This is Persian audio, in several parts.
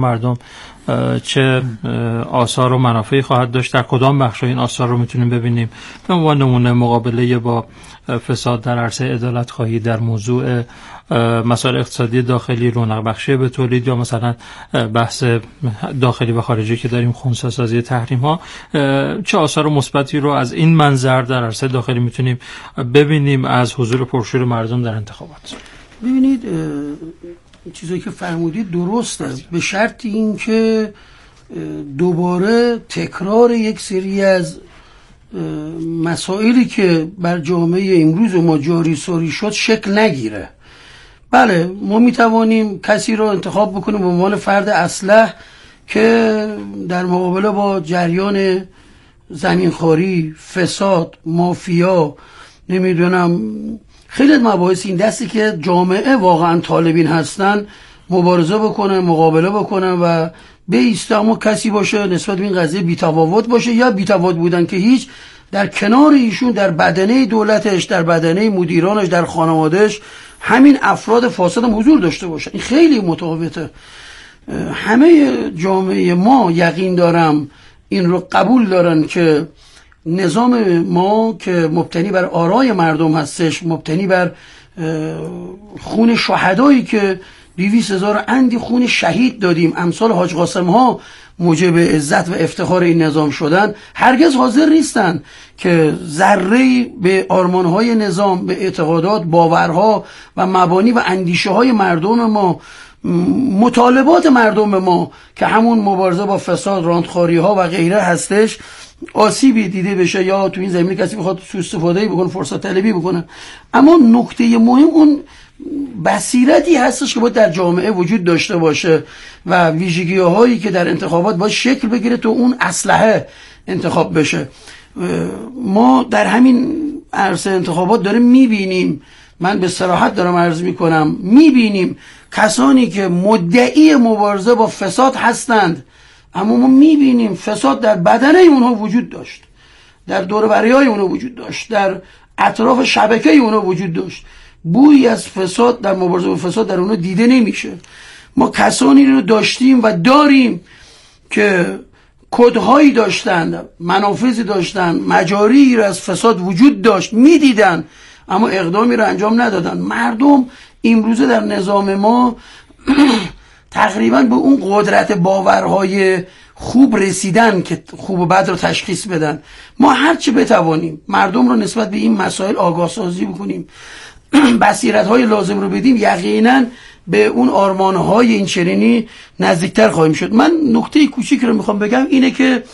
مردم چه آثار و منافعی خواهد داشت، در کدام بخش این آثار رو میتونیم ببینیم. به عنوان نمونه مقابله با فساد در عرصه عدالت خواهی، در موضوع مسائل اقتصادی داخلی، رونق بخشی به تولید، یا مثلا بحث داخلی و خارجی که داریم، خنثی سازی تحریم ها، چه آثار مثبتی رو از این منظر در عرصه داخلی میتونیم ببینیم از حضور پرشور مردم در انتخابات؟ ببینید چیزایی که فرمودید درسته، به شرط این که دوباره تکرار یک سری از مسائلی که بر جامعه امروز ما جاری ساری شد شکل نگیره. بله، ما میتوانیم کسی رو انتخاب بکنیم به عنوان فرد اصلح که در مقابله با جریان زمینخواری، فساد، مافیا، نمیدونم خیلی مباحث این دستی که جامعه واقعا طالبین هستن مبارزه بکنن، مقابله بکنن و بیسته، اما کسی باشه نسبت به این قضیه بی‌تفاوت باشه یا بی‌تفاوت بودن که هیچ، در کنار ایشون در بدنه دولتش، در بدنه مدیرانش، در خانوادهش همین افراد فاسد هم حضور داشته باشه. این خیلی متفاوته. همه جامعه ما یقین دارم این رو قبول دارن که نظام ما که مبتنی بر آرای مردم هستش، مبتنی بر خون شهدایی که 200,000 اندی خون شهید دادیم، امثال حاج قاسم ها موجب عزت و افتخار این نظام شدن، هرگز حاضر نیستن که ذره‌ای به آرمانهای نظام، به اعتقادات، باورها و مبانی و اندیشه های مردم ما، مطالبات مردم ما که همون مبارزه با فساد، راندخواری ها و غیره هستش، آسیبی دیده بشه یا تو این زمینه کسی بخواد سوء استفاده بکنه، فرصت طلبی بکنه. اما نکته مهم اون بصیرتی هستش که باید در جامعه وجود داشته باشه و ویژگی هایی که در انتخابات باید شکل بگیره تو اون اسلحه انتخاب بشه. ما در همین عرصه انتخابات داریم میبینیم، من به صراحت دارم عرض میکنم، میبینیم کسانی که مدعی مبارزه با فساد هستند، اما ما میبینیم فساد در بدنه اونها وجود داشت، در دور و بریای اونها وجود داشت، در اطراف شبکه اونها وجود داشت. بویی از فساد در مبارزه با فساد در اونها دیده نمیشه. ما کسانی رو داشتیم و داریم که کدهایی داشتند، منافذی داشتند، مجاری را از فساد وجود داشت، میدیدن اما اقدامی رو انجام ندادن. مردم امروزه در نظام ما تقریبا به اون قدرت باورهای خوب رسیدن که خوب و بد رو تشخیص بدن. ما هرچی بتوانیم مردم رو نسبت به این مسائل آگاه سازی بکنیم، بصیرت‌های لازم رو بدیم، یقینا به اون آرمان‌های این چنینی نزدیکتر خواهیم شد. من نکته کوچیک رو میخوام بگم اینه که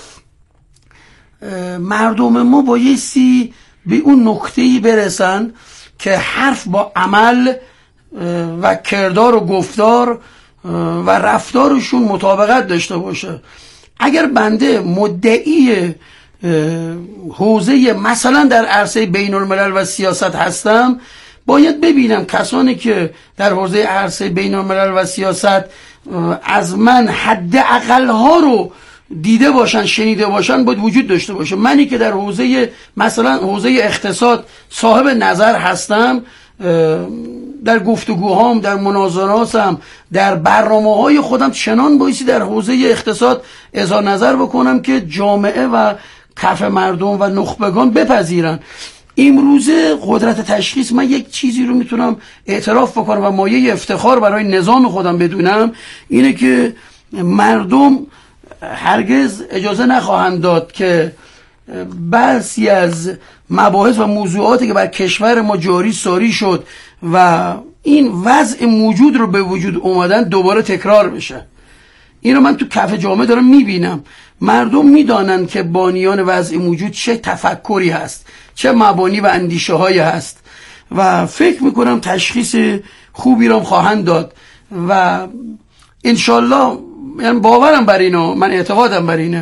مردم ما بایستی به اون نکته‌ای برسن که حرف با عمل و کردار و گفتار و رفتارشون مطابقت داشته باشه. اگر بنده مدعی حوزه مثلا در عرصه بین الملل و سیاست هستم، باید ببینم کسانی که در حوزه عرصه بین الملل و سیاست از من حد اقلها رو دیده باشن، شنیده باشن، باید وجود داشته باشه. منی که در حوزه مثلا حوزه اقتصاد صاحب نظر هستم، در گفتگوهام، در مناظراتم، در برنامه‌های خودم چنان بایستی در حوزه اقتصاد اظهار نظر بکنم که جامعه و کف مردم و نخبگان بپذیرن. امروزه قدرت تشخیص، من یک چیزی رو میتونم اعتراف بکنم و مایه افتخار برای نظام خودم بدونم، اینه که مردم هرگز اجازه نخواهند داد که بعضی از مباحث و موضوعاتی که بر کشور ما جاری ساری شد و این وضع موجود رو به وجود اومدن دوباره تکرار بشه. این رو من تو کف جامعه دارم میبینم. مردم میدانن که بانیان وضع موجود چه تفکری هست، چه مبانی و اندیشه های هست و فکر میکنم تشخیص خوبی رو خواهند داد و انشالله، یعنی باورم بر اینو، من اعتقادم بر اینه،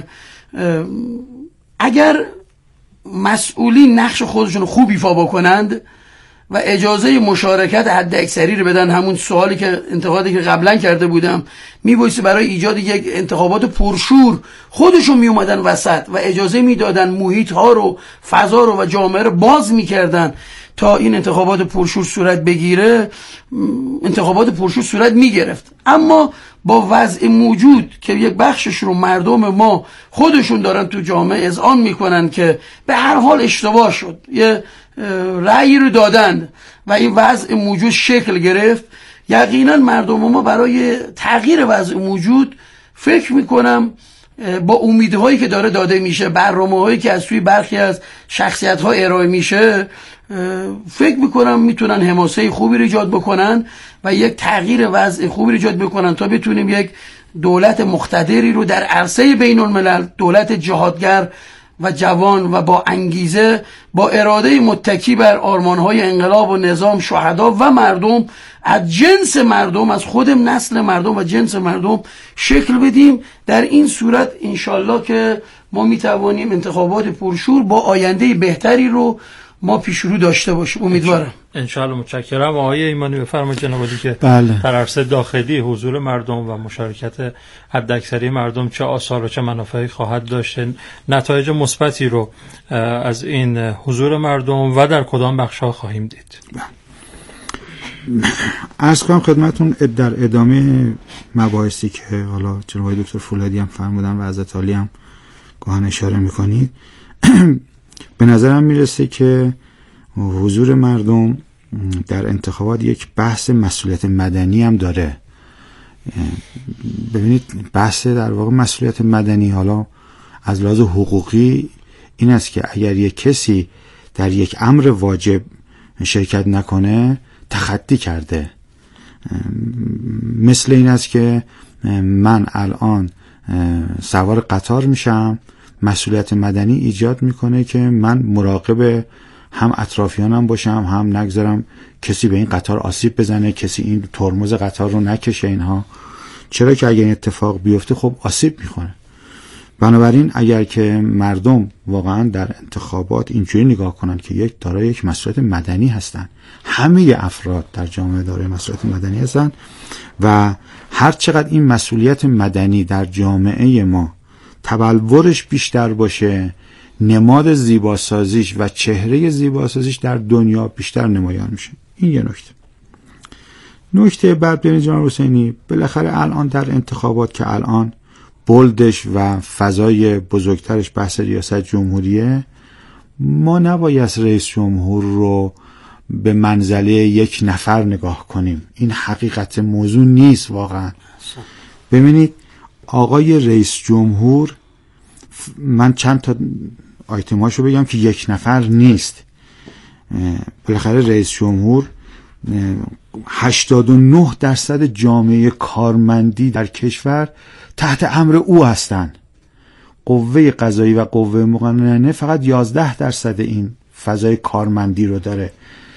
اگر مسئولین نقش خودشون خوب ایفا بکنند و اجازه مشارکت حد اکثری رو بدن، همون سوالی که انتقادی که قبلا کرده بودم، میبایستی برای ایجاد یک انتخابات پرشور خودشون میومدن وسط و اجازه میدادن، محیط ها رو، فضا رو و جامعه رو باز میکردن تا این انتخابات پرشور صورت بگیره انتخابات پرشور صورت میگرفت. اما با وضع موجود که یک بخشش رو مردم ما خودشون دارن تو جامعه اذعان میکنن که به هر حال اشتباه شد، یه رأی رو دادن و این وضع موجود شکل گرفت، یقینا مردم ما برای تغییر وضع موجود فکر میکنم با امیدهایی که داره داده میشه، برنامه‌هایی که از سوی برخی از شخصیت‌ها ارائه میشه، فکر میکنم میتونن حماسه خوبی رو ایجاد بکنن و یک تغییر وضع خوبی رو ایجاد بکنن تا بتونیم یک دولت مقتدری رو در عرصه بین الملل، دولت جهادگر و جوان و با انگیزه، با اراده متکی بر آرمان‌های انقلاب و نظام، شهدا و مردم، از جنس مردم، از خود نسل مردم و جنس مردم شکل بدیم. در این صورت انشالله که ما میتوانیم انتخابات پرشور با آینده بهتری رو ما پیش رو داشته باشیم. امیدوارم. انشالله. متشکرم. آقای ایمانی بفرمایید جناب عالی که در عرصه داخلی حضور مردم و مشارکت حداکثری مردم چه آثار و چه منافعی خواهد داشت، نتایج مثبتی رو از این حضور مردم و در کدام بخش‌ها خواهیم دید. عرض کنم خدمتون در ادامه مباحثی که حالا جناب دکتر فولادی هم فرمودن و حضرت عالی هم گاهن اشاره میکنید، به نظرم میرسه که حضور مردم در انتخابات یک بحث مسئولیت مدنی هم داره. ببینید بحث در واقع مسئولیت مدنی حالا از لحاظ حقوقی این است که اگر یک کسی در یک امر واجب شرکت نکنه تخطی کرده. مثل این است که من الان سوار قطار میشم، مسئولیت مدنی ایجاد میکنه که من مراقب هم اطرافیانم باشم، هم نگذارم کسی به این قطار آسیب بزنه، کسی این ترمز قطار رو نکشه. اینها چرا که اگر این اتفاق بیفته خب آسیب میخونه. بنابراین اگر که مردم واقعا در انتخابات اینجوری نگاه کنن که دارای یک مسئولیت مدنی هستن، همه افراد در جامعه دارای مسئولیت مدنی هستن و هر چقدر این مسئولیت مدنی در جامعه ما تبلورش بیشتر باشه، نماد زیباسازیش و چهره زیباسازیش در دنیا بیشتر نمایان میشه. این یه نکته بعد ببینید جناب حسینی، بالاخره الان در انتخابات که الان بولدش و فضای بزرگترش بحث ریاست جمهوریه، ما نباید رئیس جمهور رو به منزله یک نفر نگاه کنیم. این حقیقت موضوع نیست واقعا. ببینید آقای رئیس جمهور، من چند تا آیتماشو بگم که یک نفر نیست. بالاخره رئیس جمهور 89% جامعه کارمندی در کشور تحت امر او هستند. قوه قضایی و قوه مقننه فقط 11% این فضای کارمندی رو داره.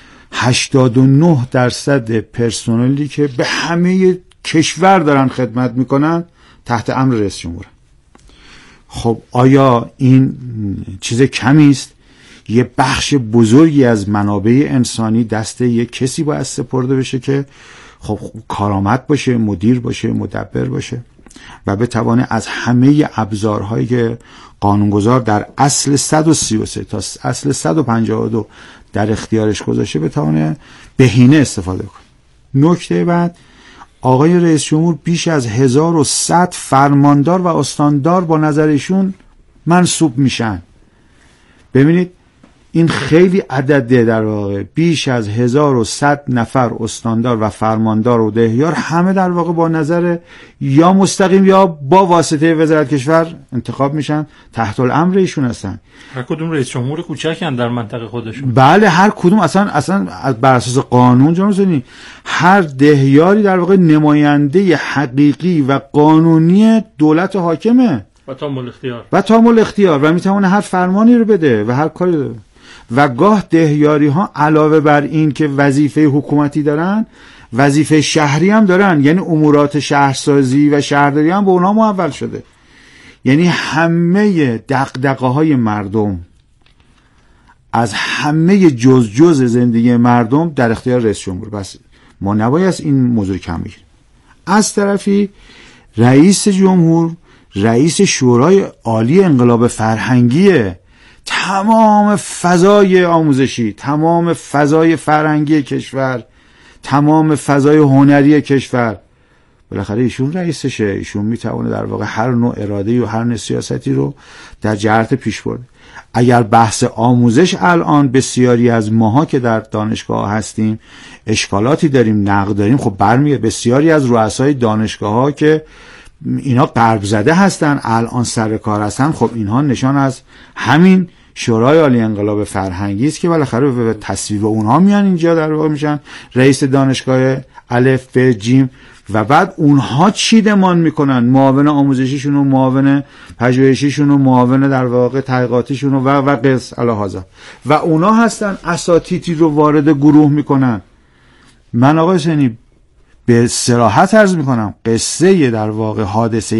89% پرسنلی که به همه کشور دارن خدمت میکنن تحت امر رئیس جمهور. خب آیا این چیز کمی است؟ یه بخش بزرگی از منابع انسانی دست یک کسی باید سپرده بشه که خب کارآمد باشه، مدیر باشه، مدبر باشه و بتوانه از همه ابزارهایی که قانونگذار در اصل 133 تا اصل 152 در اختیارش گذاشته بتوانه بهینه استفاده کنه. نکته بعد، آقای رئیس جمهور بیش از 1100 فرماندار و استاندار با نظرشون منصوب میشن. ببینید این خیلی عدده، در واقع بیش از 1100 نفر استاندار و فرماندار و دهیار همه در واقع با نظر یا مستقیم یا با واسطه وزارت کشور انتخاب میشن، تحت الامر ایشون هستن. هر کدوم رئیس جمهور کوچکن در منطقه خودشون. بله هر کدوم اصلا بر اساس قانون جانسونی هر دهیاری در واقع نماینده حقیقی و قانونی دولت حاکمه و تامل اختیار و میتونه هر فرمانی رو بده و هر کاری رو بده. و گاه دهیاری ها علاوه بر این که وظیفه حکومتی دارن، وظیفه شهری هم دارن، یعنی امورات شهرسازی و شهرداری هم به اونا محول شده. یعنی همه دغدغه های مردم از همه جز زندگی مردم در اختیار رئیس جمهور. بس ما نباید این موضوع کم بگیریم. از طرفی رئیس جمهور رئیس شورای عالی انقلاب فرهنگیه، تمام فضای آموزشی، تمام فضای فرهنگی کشور، تمام فضای هنری کشور، بالاخره ایشون رئیسشه. ایشون میتونه در واقع هر نوع اراده‌ای و هر نوع سیاستی رو در جهت پیش برد. اگر بحث آموزش الان بسیاری از ماها که در دانشگاه هستیم اشکالاتی داریم، نقد داریم، خب برمیاد بسیاری از رؤسای دانشگاه ها که اینا غرب زده هستن الان سر کار هستن، خب اینها نشان از همین شورای عالی انقلاب فرهنگی است که بالاخره به تصویب اونها میان اینجا در واقع میشن رئیس دانشگاه الف ب جیم و بعد اونها چی دمان میکنن، معاون آموزشیشون و معاون پژوهشیشون و معاون در واقع تحقیقاتیشون و قص الهازا و اونا هستن اساتیدی رو وارد گروه میکنن. من آقای حسینی به صراحت عرض میکنم قصه در واقع حادثه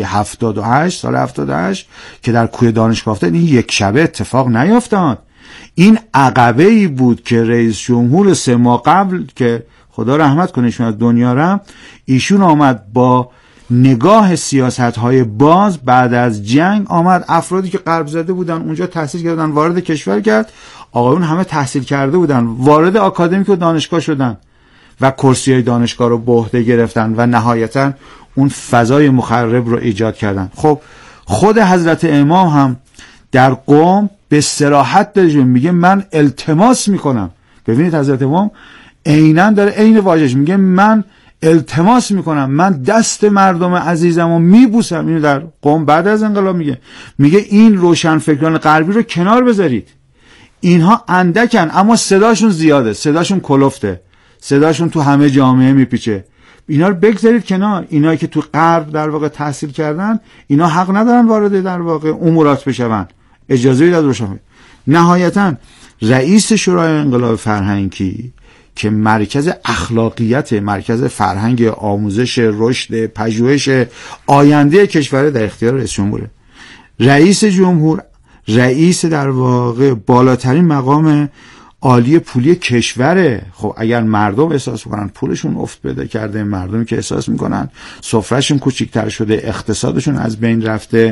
78 سال 78 که در کوی دانشگاه افتاد این یک شبه اتفاق نیفتاد. این عقبه ای بود که رئیس جمهور 3 ماه قبل که خدا رحمت کنه ایشون از دنیا رفت، ایشون آمد با نگاه سیاست‌های باز بعد از جنگ آمد افرادی که غرب زده بودن اونجا تحصیل کردن وارد کشور کرد. آقایون همه تحصیل کرده بودن وارد آکادمیک و دانشگاه شدن و کرسی‌های دانشگاه رو به عهده گرفتن و نهایتاً اون فضای مخرب رو ایجاد کردن. خب خود حضرت امام هم در قم به صراحت داره میگه من التماس میکنم. ببینید حضرت امام عیناً داره عین واژه‌اش میگه من التماس میکنم، من دست مردم عزیزم رو میبوسم. اینو در قم بعد از انقلاب میگه این روشنفکران غربی رو کنار بذارید، اینها اندکن اما صداشون زیاده، صداشون کلفته، صداشون تو همه جامعه میپیچه، اینا رو بگذارید کنار. اینایی که تو غرب در واقع تحصیل کردن اینا حق ندارن وارد در واقع امورات بشون، اجازه بدید روشن. نهایتا رئیس شورای انقلاب فرهنگی که مرکز اخلاقیت، مرکز فرهنگ، آموزش، رشد، پژوهش آینده کشور در اختیار رئیس جمهوره. رئیس جمهور رئیس در واقع بالاترین مقام عالی پولی کشوره. خب اگر مردم احساس میکنن پولشون افت پیدا کرده، مردمی که احساس میکنن سفرهشون کوچیک‌تر شده، اقتصادشون از بین رفته،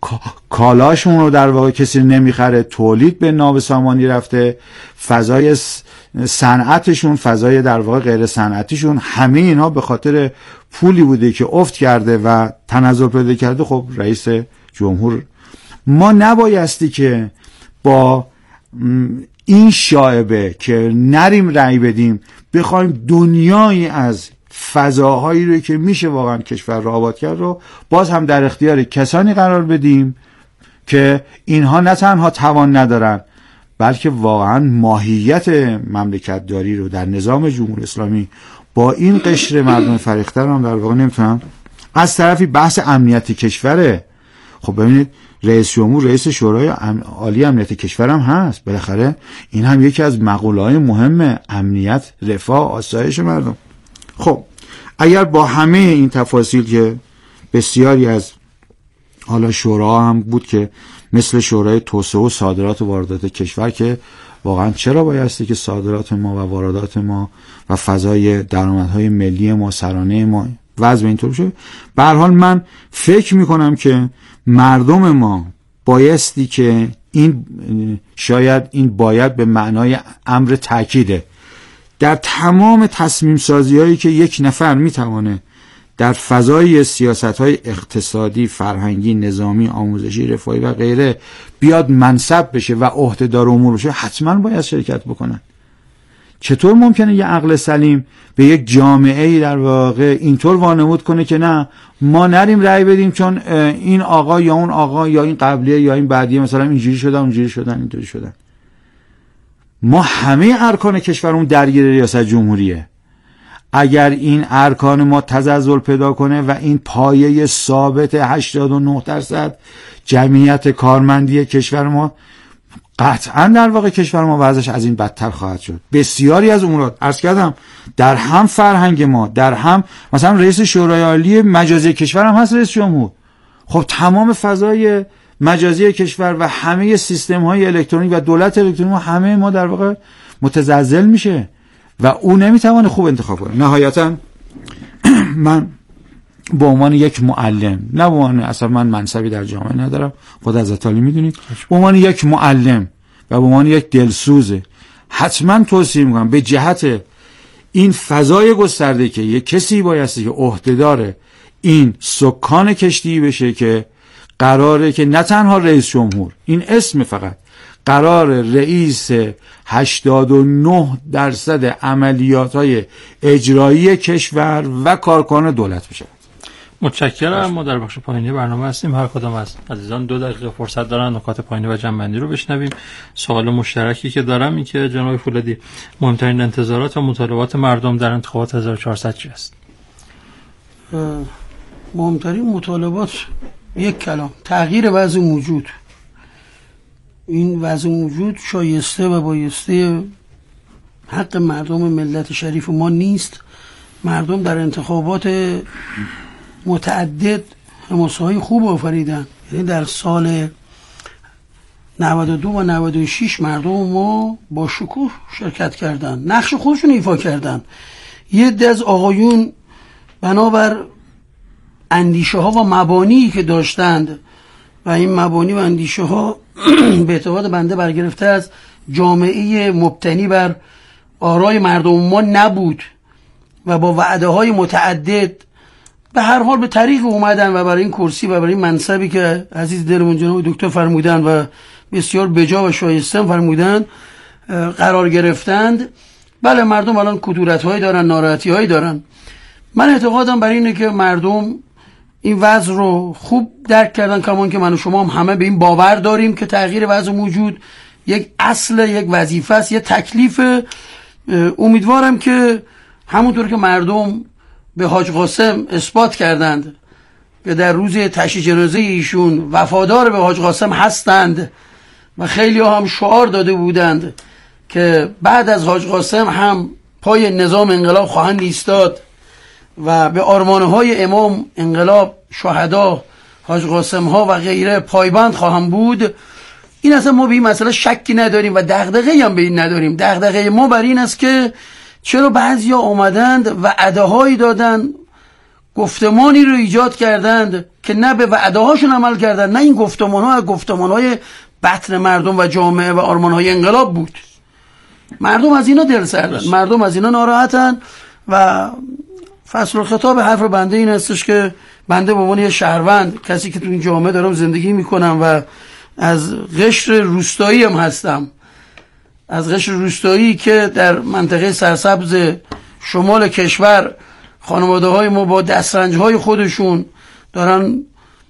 کالاشون رو در واقع کسی نمیخره، تولید به نابسامانی رفته، فضای صنعتشون، فضای در واقع غیر صنعتیشون، همه اینا به خاطر پولی بوده که افت کرده و تنزل پیدا کرده. خب رئیس جمهور ما نبایستی که با این شایبه که نریم رأی بدیم بخوایم دنیایی از فضاهایی رو که میشه واقعا کشور رو آباد کرد رو باز هم در اختیار کسانی قرار بدیم که اینها نه تنها توان ندارن بلکه واقعا ماهیت مملکت داری رو در نظام جمهوری اسلامی با این قشر مردم فریخته هم در واقع نمیتونن. از طرفی بحث امنیت کشوره. خب ببینید رئیس جمهور رئیس شورای عالی امنیت کشور هم هست، بالاخره این هم یکی از مقوله‌های مهم امنیت، رفاه، آسایش مردم. خب اگر با همه این تفاصیل که بسیاری از حالا شورا هم بود که مثل شورای توسعه و صادرات و واردات کشور که واقعا چرا بایستی که صادرات ما و واردات ما و فضای درآمدهای ملی ما، سرانه ما وضع اینطور شده، به هر حال من فکر میکنم که مردم ما بایستی که این شاید این باید به معنای امر تأکیده در تمام تصمیم سازی هایی که یک نفر میتوانه در فضای سیاست های اقتصادی، فرهنگی، نظامی، آموزشی، رفاهی و غیره بیاد منصب بشه و عهدهدار امور بشه، حتما باید شرکت بکنن. چطور ممکنه یه عقل سلیم به یک جامعه در واقع اینطور وانمود کنه که نه ما نریم رأی بدیم چون این آقا یا اون آقا یا این قبلیه یا این بعدیه مثلا اینجوری شدن اونجوری شدن اینطوری شدن؟ ما همه ارکان کشورمون درگیر ریاست جمهوریه. اگر این ارکان ما تزلزل پیدا کنه و این پایه ثابت 89% جمعیت کارمندی کشور ما، قطعا در واقع کشور ما وضعش از این بدتر خواهد شد. بسیاری از امورات عرض کردم در هم فرهنگ ما، در هم مثلا رئیس شورای عالی مجازی کشور هم هست رئیس جمهور. خب تمام فضای مجازی کشور و همه سیستم های الکترونیک و دولت الکترونیک همه ما در واقع متزلزل میشه و او نمیتونه خوب انتخاب کنه. نهایتا من به عنوان یک معلم، نه به عنوان اصلا من منصبی در جامعه ندارم، خود حضرت علی میدونید، به عنوان یک معلم و به عنوان یک دلسوزه حتما توصیه میکنم به جهت این فضای گسترده که یک کسی بایستی که عهدهدار این سکان کشتی بشه که قراره که نه تنها رئیس جمهور، این اسم فقط، قرار رئیس 89% عملیات‌های اجرایی کشور و کارکنان دولت بشه. متشکرم. ما در بخش پایینی برنامه هستیم. هر کدام از عزیزان 2 دقیقه فرصت دارن نکات پایینی و جمع‌بندی رو بشنویم. سوال مشترکی که دارم این که جناب فولادی، مهمترین انتظارات و مطالبات مردم در انتخابات 1400 چی است؟ مهمترین مطالبات یک کلام: تغییر وضع موجود. این وضع موجود شایسته و بایسته حق مردم ملت شریف ما نیست. مردم در انتخابات متعدد حماسه‌های خوب آفریدن، یعنی در سال 92 و 96 مردم ما با شکوه شرکت کردن، نقش خودشون ایفا کردن. یه عده از آقایون بنابر اندیشه ها و مبانی که داشتند و این مبانی و اندیشه ها به اعتقاد بنده برگرفته از جامعه مبتنی بر آرای مردم ما نبود و با وعده های متعدد به هر حال به طریق اومدن و برای این کرسی و برای این منصبی که عزیز دلمون جناب دکتر فرمودن و بسیار بجا و شایسته فرمودن قرار گرفتند. بله، مردم الان کدورت‌هایی دارن، ناراحتی‌هایی دارن. من اعتقادم بر اینه که مردم این وضع رو خوب درک کردن، کمان که من و شما هم همه به این باور داریم که تغییر وضع موجود یک اصل، یک وظیفه است، یک تکلیف. امیدوارم که همونطور که مردم به حاج قاسم اثبات کردند که در روز تشییع جنازه ایشون وفادار به حاج قاسم هستند و خیلی هم شعار داده بودند که بعد از حاج قاسم هم پای نظام انقلاب خواهند ایستاد و به آرمانهای امام انقلاب، شهدا، حاج قاسم ها و غیره پایبند خواهم بود. این اصلا ما به این مسئله شکی نداریم و دغدغه‌ای هم به این نداریم. دغدغه ما بر این است که چرا بعضیا آمدند وعده‌هایی دادند، گفتمانی رو ایجاد کردند که نه به وعده‌هاشون عمل کردند، نه این گفتمان‌ها گفتمان‌های بطن مردم و جامعه و آرمان‌های انقلاب بود. مردم از اینا دل سردن، مردم از اینا ناراحتن و فصل الخطاب حرف بنده این هستش که بنده به عنوان یه شهروند، کسی که تو این جامعه دارم زندگی میکنم و از قشر روستایی هم هستم، از قشر روستایی که در منطقه سرسبز شمال کشور خانواده های ما با دسترنج های خودشون دارن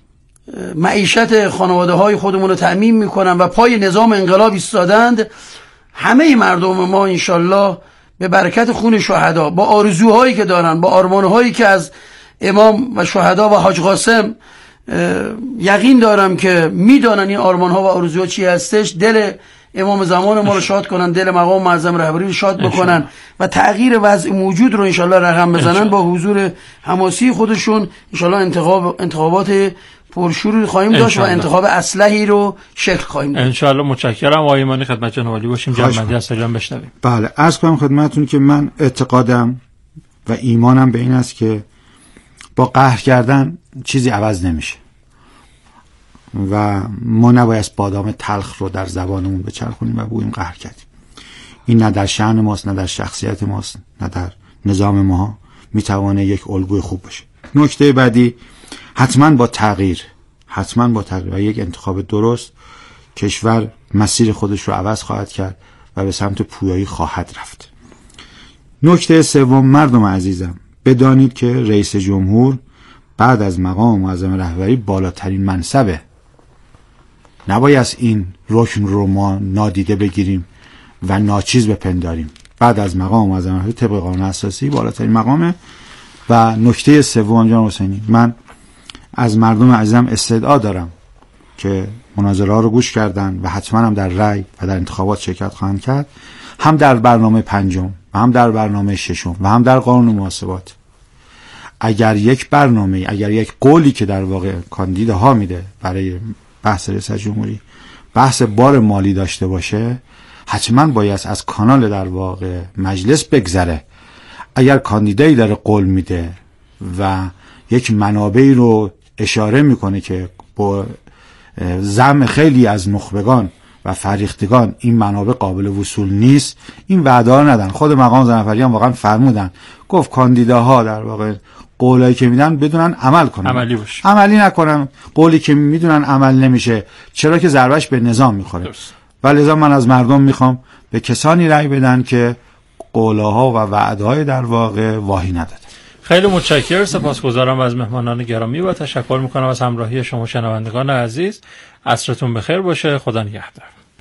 معیشت خانواده های خودمون رو تأمین میکنن و پای نظام انقلاب ایستادند. همه مردم ما انشالله به برکت خون شهدا، با آرزوهایی که دارن، با آرمانهایی که از امام و شهدا و حاج قاسم یقین دارم که میدانن این آرمانها و آرزوها چی هستش، دل امام زمان ما رو شاد کنن، دل مقام معظم رهبری رو شاد بکنن و تغییر وضع موجود رو انشالله رقم بزنن. با حضور حماسی خودشون انشالله انتخابات پرشور خواهیم داشت و انتخاب اصلحی رو شکل خواهیم داد انشالله. متشکرم. آیمانی خدمت جناب عالی باشیم. جنبندی از سجان بشنویم. بله، عرض کنم خدمتتون که من اعتقادم و ایمانم به این است که با قهر کردن چیزی عوض نمیشه و ما نباید بادام تلخ رو در زبانمون بچرخونیم و بگوییم قهر کردیم. این نه در شأن ماست، نه در شخصیت ماست، نه در نظام ما میتوانه یک الگوی خوب باشه. نکته بعدی، حتما با تغییر و یک انتخاب درست کشور مسیر خودش رو عوض خواهد کرد و به سمت پویایی خواهد رفت. نکته سوم، مردم عزیزم بدانید که رئیس جمهور بعد از مقام معظم رهبری بالاترین منصبه. نباید این رکن رو ما نادیده بگیریم و ناچیز بپنداریم. بعد از مقام معظم رهبری طبق قانون اساسی بالاترین مقامه. و نکته سوم جناب حسینی، من از مردم عزیزم استدعا دارم که مناظره ها رو گوش کردن و حتما هم در رأی و در انتخابات شرکت خواهند کرد، هم در برنامه 5 و هم در برنامه 6 و هم در قانون محاسبات. اگر یک برنامه، اگر یک قولی که در واقع کاندیداها میده برای بحث رئیس جمهوری بحث بار مالی داشته باشه، حتما باید از کانال در واقع مجلس بگذره. اگر کاندیدایی داره قول میده و یک منابعی رو اشاره میکنه که با زعم خیلی از نخبگان و فریختگان این منابع قابل وصول نیست، این وعده ها ندن. خود مقام ظفری هم واقعا فرمودن، گفت کاندیداها در واقع قولایی که میدن بدونن عمل کنن، عملی نکنن. قولی که میدونن عمل نمیشه، چرا که ضربش به نظام میخوره. ولذا من از مردم میخوام به کسانی رأی بدن که قولها و وعدهای در واقع واهی ندادن. خیلی متشکرم، سپاسگزارم از مهمانان گرامی و تشکر میکنم از همراهی شما شنوندگان عزیز. عصرتون بخیر باشه. خدا نگهدار.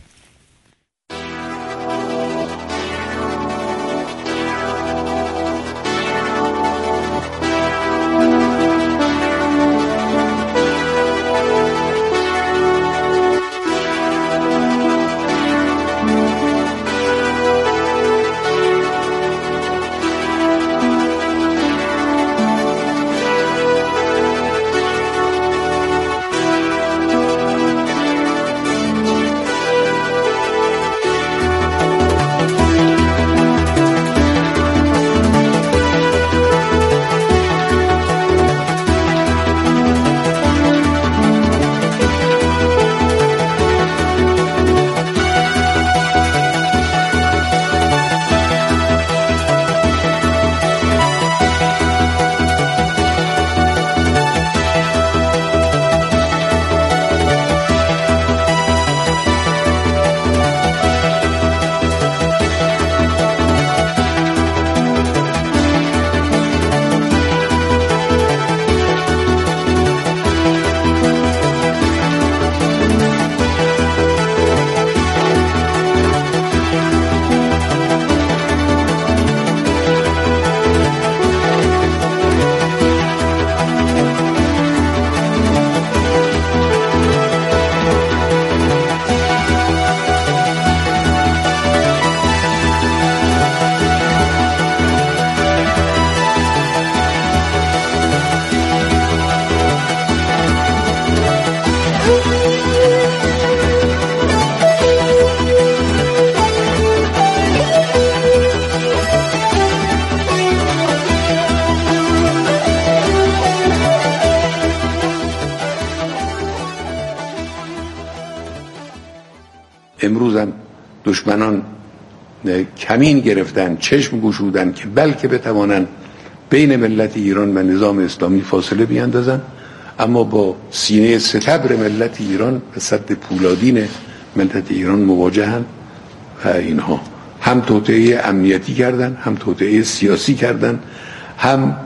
امروز هم دشمنان کمین گرفتن، چشم گشودن که بلکه بتوانند بین ملت ایران و نظام اسلامی فاصله بیاندازن، اما با سینه ستبر ملت ایران و سد پولادین ملت ایران مواجهن و اینها هم توطئه امنیتی کردن، هم توطئه سیاسی کردن، هم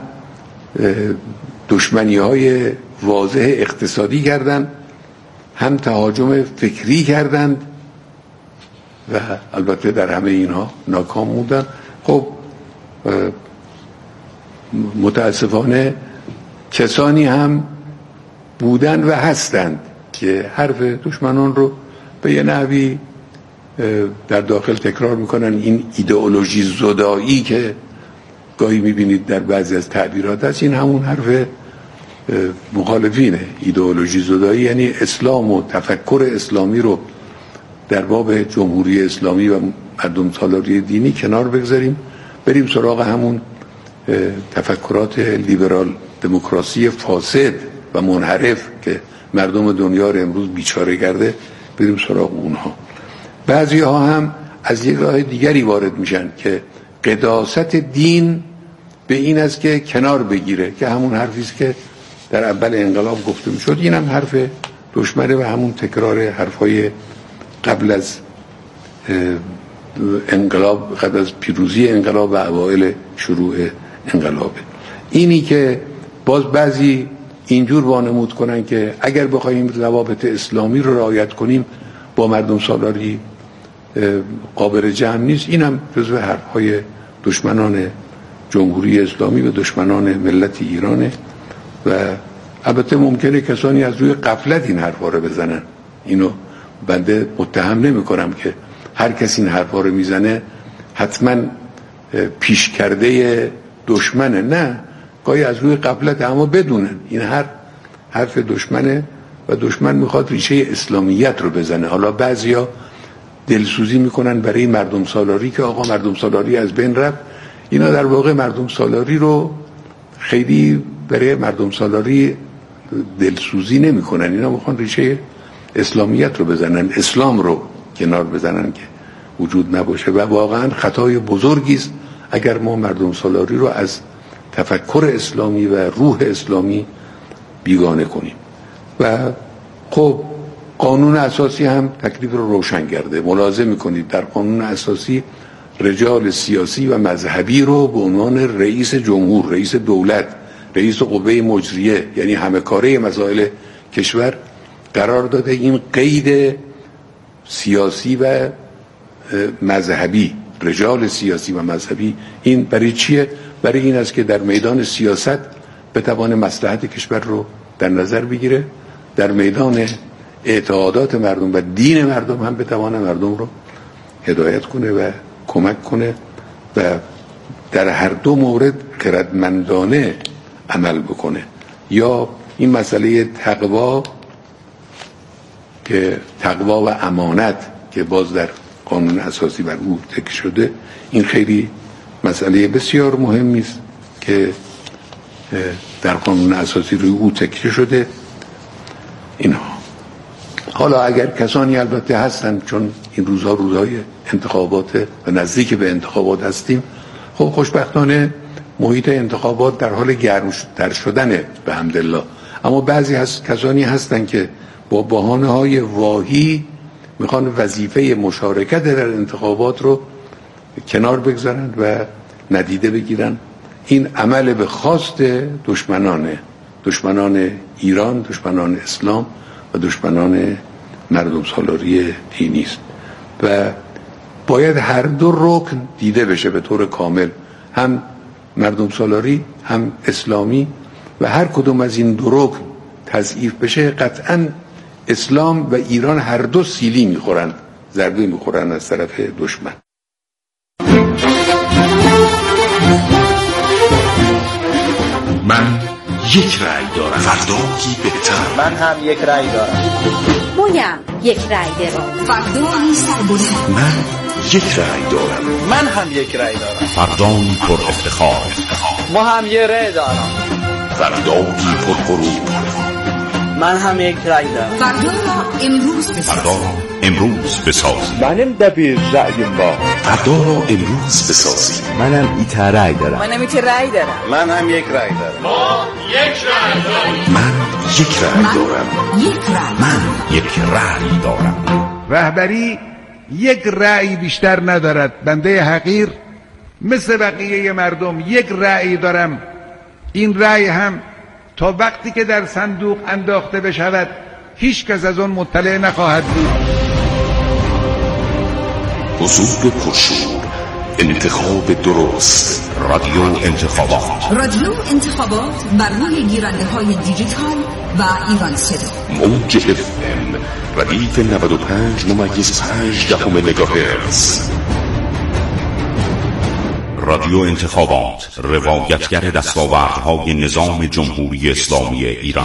دشمنی‌های واضح اقتصادی کردن، هم تهاجم فکری کردند و البته در همه اینها ناکام بودن. خب متاسفانه کسانی هم بودن و هستند که حرف دشمنان رو به یه نحوی در داخل تکرار میکنن. این ایدئولوژی زدایی که گاهی میبینید در بعضی از تعبیرات هست، این همون حرف مخالفینه. ایدئولوژی زدایی یعنی اسلام و تفکر اسلامی رو در باب جمهوری اسلامی و مردم سالاری دینی کنار بگذاریم، بریم سراغ همون تفکرات لیبرال دموکراسی فاسد و منحرف که مردم دنیا رو امروز بیچاره کرده، بریم سراغ اونها. بعضی ها هم از یک راه دیگری وارد میشن که قداست دین به این است که کنار بگیره، که همون حرفی است که در اول انقلاب گفته میشد. این هم حرف دشمنه و همون تکرار حرفای قبل از انقلاب، قبل از پیروزی انقلاب و اوایل شروع انقلابه. اینی که باز بعضی اینجور وانمود کنن که اگر بخوایم ضوابط اسلامی رو رعایت کنیم با مردم سالاری قابل جمع نیست، این هم جزو حرفهای دشمنان جمهوری اسلامی و دشمنان ملت ایرانه و البته ممکنه کسانی از روی غفلت این حرفا رو بزنن. اینو بنده متهم نمی کنم که هر کسی این حرفا رو میزنه حتما پیش کرده دشمنه، نه، گاهی از روی غفلت، اما بدونن این حرف دشمنه و دشمن میخواد ریشه اسلامیت رو بزنه. حالا بعضیا دلسوزی میکنن برای مردم سالاری که آقا مردم سالاری از بین رفت. اینا در واقع مردم سالاری رو خیلی برای مردم سالاری دلسوزی نمیکنن، اینا میخوان ریشه اسلامیت رو بزنن، اسلام رو کنار بزنن که وجود نباشه و واقعا خطای بزرگی است اگر ما مردم سالاری رو از تفکر اسلامی و روح اسلامی بیگانه کنیم. و خب قانون اساسی هم تکلیف رو روشن کرده. ملاحظه میکنید در قانون اساسی رجال سیاسی و مذهبی رو به عنوان رئیس جمهور، رئیس دولت، رئیس قوه مجریه، یعنی همه کاره مسائل کشور قرار داده. این قید سیاسی و مذهبی، رجال سیاسی و مذهبی، این برای چیه؟ برای این است که در میدان سیاست بتوانه مصلحت کشور رو در نظر بگیره، در میدان اعتقادات مردم و دین مردم هم بتوانه مردم رو هدایت کنه و کمک کنه و در هر دو مورد خردمندانه عمل بکنه. یا این مسئله تقوا و امانت که باز در قانون اساسی بر او تکیه شده، این خیلی مسئله بسیار مهمی است که در قانون اساسی روی او تکیه شده. اینها حالا اگر کسانی البته هستن، چون این روزها روزهای انتخابات و نزدیک به انتخابات هستیم، خب خوشبختانه محیط انتخابات در حال گرمتر شدنه به حمدالله، اما بعضی کسانی هستن که با بهانه‌های واهی میخوان وظیفه مشارکت در انتخابات رو کنار بگذارن و ندیده بگیرن. این عمل به خواست دشمنان ایران، دشمنان اسلام و دشمنان مردم سالاری دینی است و باید هر دو رکن دیده بشه به طور کامل، هم مردم سالاری هم اسلامی، و هر کدوم از این دو رکن تضعیف بشه قطعاً اسلام و ایران هر دو سیلی میخورن، ضربه میخورن از طرف دشمن. من یک رأی دارم، فردایی بهتر. من هم یک رأی دارم. مویم یک رأی دارم. فردایی سربلند. من یک رأی دارم. من هم یک رأی دارم. فردایی پر افتخار. ما هم یک رأی دارم. فردایی پر غرور. من هم یک رأی دارم. فردا را امروز بسازیم. منم دبیر رأیم با. فردا را امروز بسازیم. منم ایتا رأی دارم. منم ایتا رأی دارم. من هم یک رأی دارم. ما یک رأی داریم. من یک رأی دارم. من یک رأی دارم. رهبری یک رأی بیشتر ندارد. بنده حقیر مثل بقیه مردم یک رأی دارم. این رأی هم تا وقتی که در صندوق انداخته بشود هیچ کس از آن مطلع نخواهد بود. حضور پرشور، انتخاب درست، رادیو انتخابات. رادیو انتخابات بر روی گیرنده های دیجیتال و ایران صدا. موج FM ردیف 95.5 مگاهرتز. رادیو انتخابات، روایتگر دستاوردهای نظام جمهوری اسلامی ایران.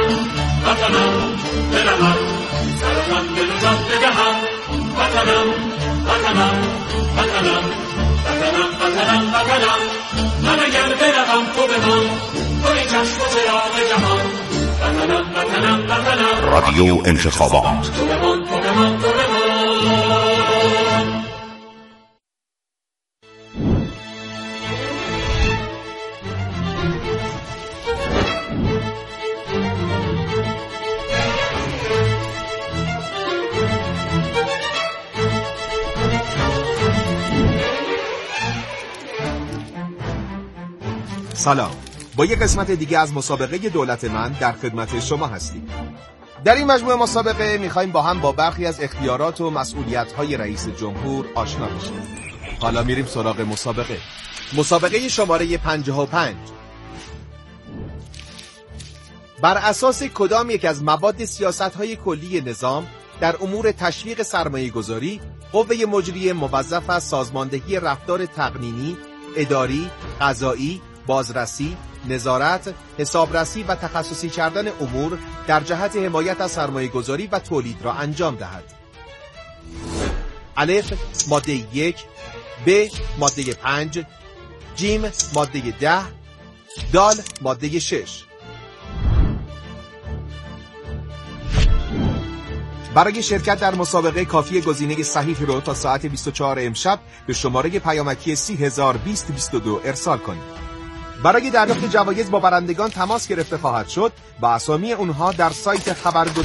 رادیو انتخابات. سلام، با یک قسمت دیگه از مسابقه دولت من در خدمت شما هستیم. در این مجموعه مسابقه میخوایم با هم با برخی از اختیارات و مسئولیت‌های رئیس جمهور آشنا بشیم. حالا میریم سراغ مسابقه شماره 55. بر اساس کدام یک از مواد سیاست‌های کلی نظام در امور تشویق سرمایه‌گذاری، قوه مجریه موظف از سازماندهی رفتار تقنینی، اداری، قضایی، بازرسی، نظارت، حسابرسی و تخصصی کردن امور در جهت حمایت از سرمایه‌گذاری و تولید را انجام دهد. الف ماده 1، ب ماده 5، جیم ماده 10، دال ماده 6. برای شرکت در مسابقه کافی گزینه صحیح رو تا ساعت 24 امشب به شماره پیامکی 3002022 ارسال کنید. برای دریافت جوایز با برندگان تماس گرفته خواهد شد و اسامی اونها در سایت خبرگزاری